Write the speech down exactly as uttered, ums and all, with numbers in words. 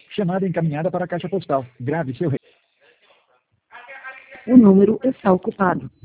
Chamada encaminhada para a caixa postal. Grave seu... O número está ocupado.